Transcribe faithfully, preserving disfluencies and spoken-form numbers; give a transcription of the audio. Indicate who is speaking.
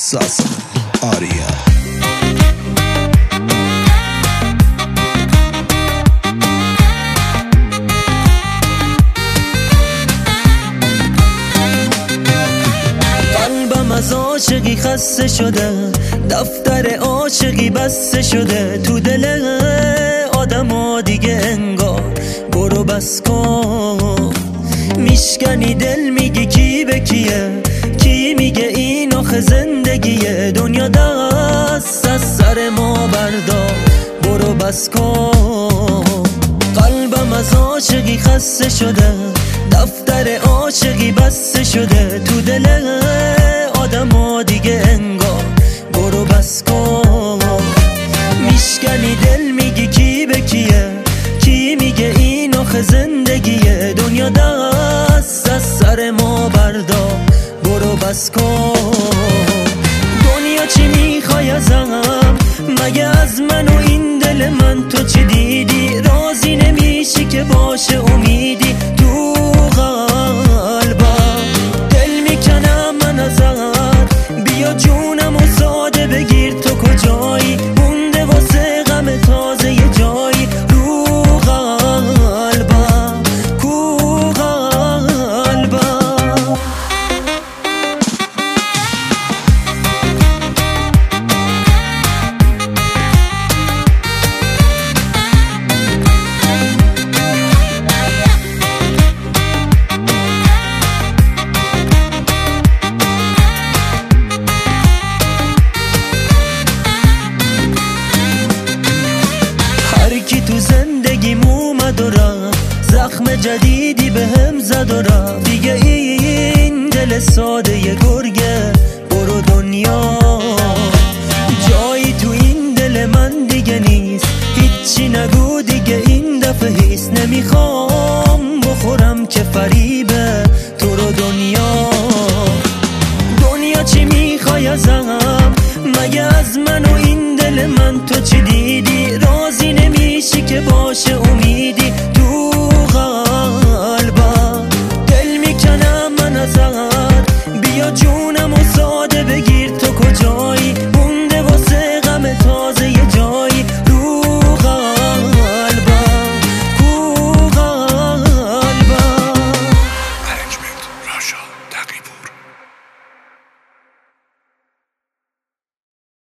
Speaker 1: ساسا آریا.
Speaker 2: قلبم از عاشقی خسته شده، دفتر عاشقی بسته شده، تو دل آدم ها دیگه انگار برو بس کن. میشکنی دل میگی کی به کیه، کی میگه این آخه زندگیه، دنیا دست از سر ما بردار برو بس کن. قلبم از عاشقی خسته شده، دفتر عاشقی بسته شده، تو دل آدم ها دیگه انگار برو بس کن. میشکنی دل میگی کی به کیه، کی میگه این آخه زندگیه، دنیا دست از سر ما بردار برو بس کن. دنیا چی میخوای ازم، مگه از من و این دل من تو چی دیدی؟ راضی نمیشی که باشه امیدی تو قلبم، دل میکنم من ازت، بیا جونم و ساده بگیر تو کجایی، مونده واسه غم تازه یه جایی رو قلبم، کو قلبم. کی تو زندگیم اومد و رفت، زخم جدیدی به هم زد و رفت، دیگه این دل ساده یه گرگه برو دنیا، جایی تو این دل من دیگه نیست، هیچی نگو دیگه این دفعه هیست، نمیخوام بخورم که فریبه